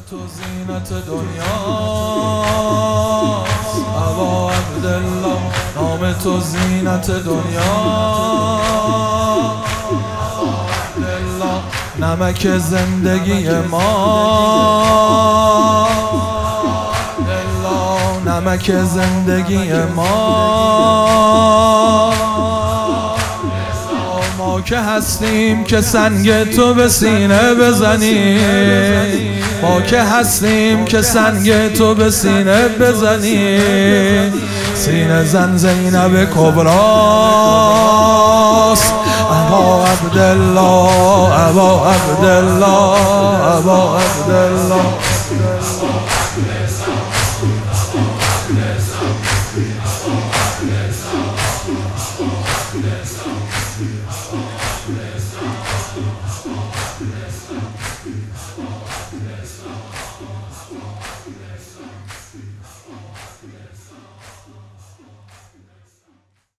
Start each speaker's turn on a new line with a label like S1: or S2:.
S1: تو زینت دنیا، ابا عبدالله نام تو زینت دنیا، عبدالله نمک زندگی ما، عبدالله نمک زندگی ما. ما که هستیم که سنگ تو به سینه بزنیم، ما که هستیم که سنگ تو به سینه بزنیم. سینه زن زینب کبراست، ابا عبدالله ابا عبدالله ابا عبدالله.